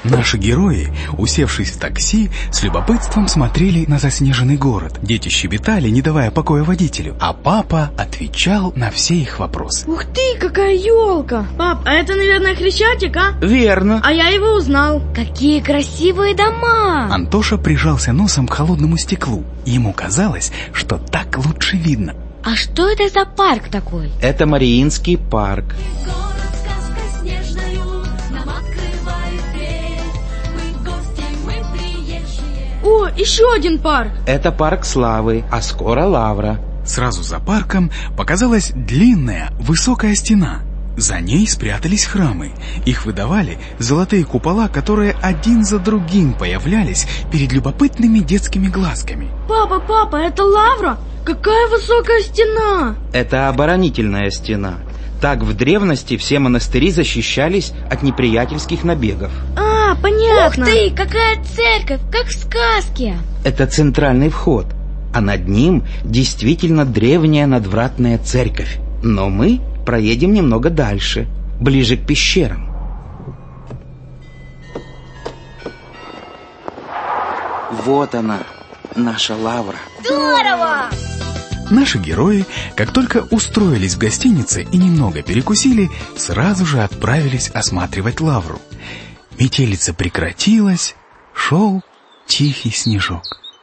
Наши герои, усевшись в такси, с любопытством смотрели на заснеженный город. Дети щебетали, не давая покоя водителю, а папа отвечал на все их вопросы. Ух ты, какая елка! Пап, а это, наверное, Хрещатик, а? Верно. А я его узнал. Какие красивые дома! Антоша прижался носом к холодному стеклу. Ему казалось, что так лучше видно. А что это за парк такой? Это Мариинский парк. О, еще один парк! Это парк славы, а скоро лавра. Сразу за парком показалась длинная, высокая стена. За ней спрятались храмы. Их выдавали золотые купола, которые один за другим появлялись перед любопытными детскими глазками. Папа, это лавра? Какая высокая стена! Это оборонительная стена. Так в древности все монастыри защищались от неприятельских набегов. А, понятно. Ух ты, какая церковь, как в сказке. Это центральный вход, а над ним действительно древняя надвратная церковь. Но мы проедем немного дальше, ближе к пещерам. Вот она, наша лавра. Здорово! Наши герои, как только устроились в гостинице и немного перекусили, сразу же отправились осматривать лавру. Метелица прекратилась, шел тихий снежок.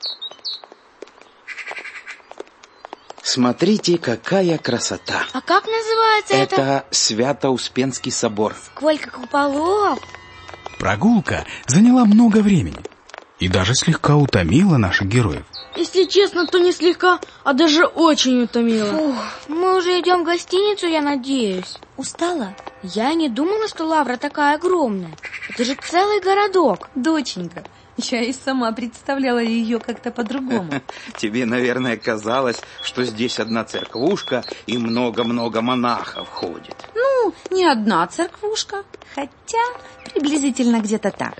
Смотрите, какая красота! А как называется это? Это Свято-Успенский собор. Сколько куполов! Прогулка заняла много времени и даже слегка утомила наших героев. Если честно, то не слегка, а даже очень утомила. Фух, мы уже идем в гостиницу, я надеюсь. Устала? Я не думала, что лавра такая огромная. Это же целый городок. Доченька, я и сама представляла ее как-то по-другому. Тебе, наверное, казалось, что здесь одна церквушка и много-много монахов ходит. Ну, не одна церквушка, хотя приблизительно где-то так.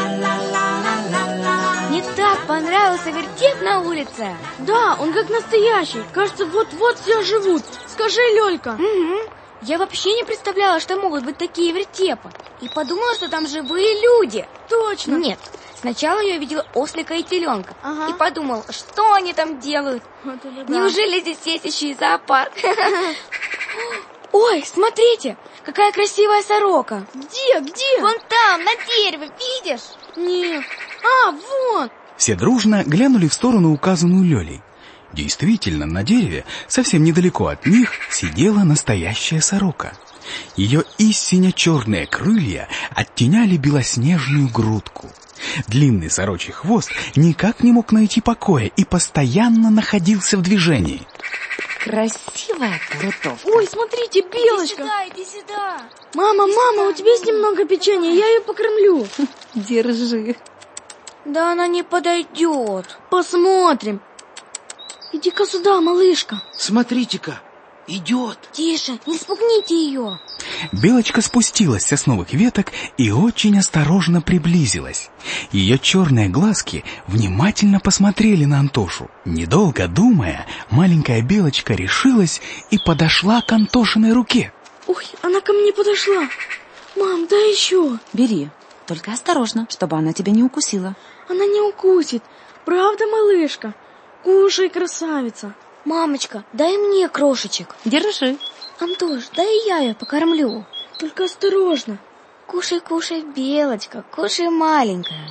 Мне так понравился вертеп на улице. Да, он как настоящий. Кажется, вот-вот все живут. Скажи, Лёлька. Угу. Я вообще не представляла, что могут быть такие вертепы. И подумала, что там живые люди. Точно. Нет, сначала я видела ослика и теленка. Ага. И подумала, что они там делают. Вот это да. Неужели здесь есть еще и зоопарк? Ой, смотрите, какая красивая сорока. Где? Вон там, на дереве, видишь? Нет. А, вон. Все дружно глянули в сторону, указанную Лёлей. Действительно, на дереве, совсем недалеко от них, сидела настоящая сорока. Ее истинно черные крылья оттеняли белоснежную грудку. Длинный сорочий хвост никак не мог найти покоя и постоянно находился в движении. Красивая плутовка. Ой, смотрите, белочка. Иди сюда. Мама, у тебя есть немного печенья? Я ее покормлю. Держи. Да она не подойдет. Посмотрим. Иди-ка сюда, малышка. Смотрите-ка, идет. Тише, не спугните ее. Белочка спустилась с сосновых веток и очень осторожно приблизилась. Ее черные глазки внимательно посмотрели на Антошу. Недолго думая, маленькая белочка решилась и подошла к Антошиной руке. Ой, она ко мне подошла. Мам, дай еще. Бери, только осторожно, чтобы она тебя не укусила. Она не укусит. Правда, малышка? Кушай, красавица. Мамочка, дай мне крошечек. Держи. Антош, дай я ее покормлю. Только осторожно. Кушай, кушай, белочка, кушай, маленькая.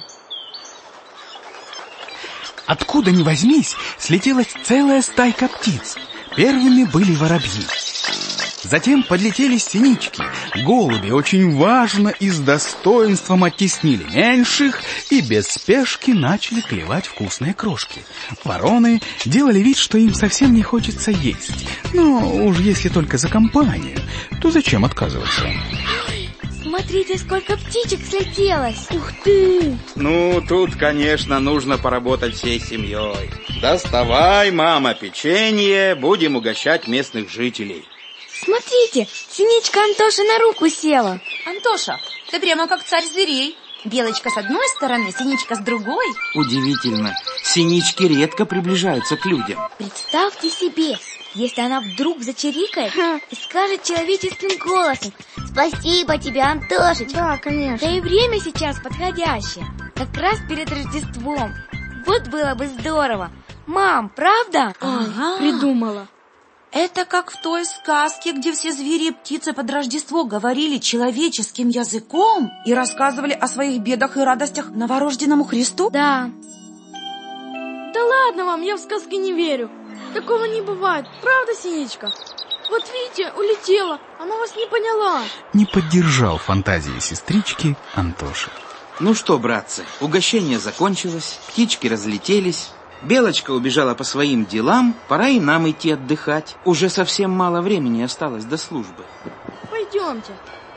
Откуда ни возьмись, слетелась целая стайка птиц. Первыми были воробьи. Затем подлетели синички. Голуби очень важно и с достоинством оттеснили меньших и без спешки начали клевать вкусные крошки. Вороны делали вид, что им совсем не хочется есть. Но уж если только за компанию, то зачем отказываться? Смотрите, сколько птичек слетелось. Ух ты! Ну, тут, конечно, нужно поработать всей семьей. Доставай, мама, печенье, будем угощать местных жителей. Смотрите, синичка Антоши на руку села. Антоша, ты прямо как царь зверей. Белочка с одной стороны, синичка с другой. Удивительно, синички редко приближаются к людям. Представьте себе, если она вдруг зачирикает и скажет человеческим голосом: Спасибо тебе, Антошечка. Да, конечно. Да и время сейчас подходящее. Как раз перед Рождеством. Вот было бы здорово. Мам, правда? Ага. Придумала. Это как в той сказке, где все звери и птицы под Рождество говорили человеческим языком и рассказывали о своих бедах и радостях новорожденному Христу? Да. Да ладно вам, я в сказки не верю. Такого не бывает. Правда, Синичка? Вот видите, улетела. Она вас не поняла. Не поддержал фантазии сестрички Антоша. Ну что, братцы, угощение закончилось, птички разлетелись, Белочка убежала по своим делам, пора и нам идти отдыхать. Уже совсем мало времени осталось до службы. Пойдемте.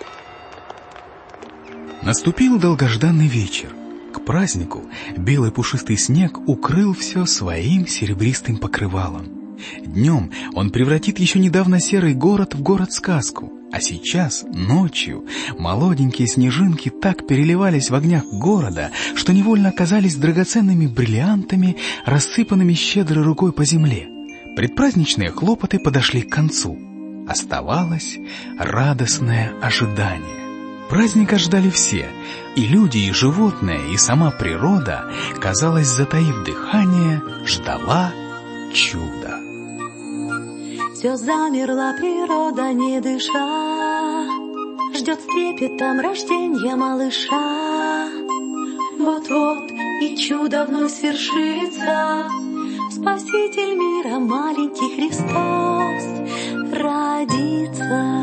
Наступил долгожданный вечер. К празднику белый пушистый снег укрыл все своим серебристым покрывалом. Днем он превратит еще недавно серый город в город-сказку, а сейчас, ночью, молоденькие снежинки так переливались в огнях города, что невольно оказались драгоценными бриллиантами, рассыпанными щедрой рукой по земле. Предпраздничные хлопоты подошли к концу. Оставалось радостное ожидание. Праздника ждали все, и люди, и животные, и сама природа, казалось, затаив дыхание, ждала чуда. Все замерла природа, не дыша, ждет с трепетом рождения малыша. Вот-вот и чудо вновь свершится, Спаситель мира, маленький Христос, родится.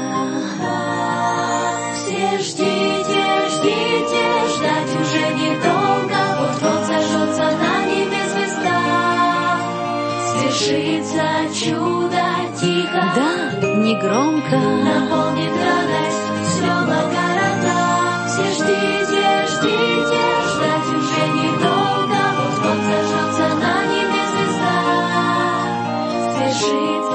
Все ждите, ждите, ждать уже недолго, вот-вот зажжется на небе звезда. Свершится чудо тихо, да, негромко, наполнит радость села города. Все ждите, ждите, ждать уже недолго, вот-вот зажжется на небе звезда. Свершится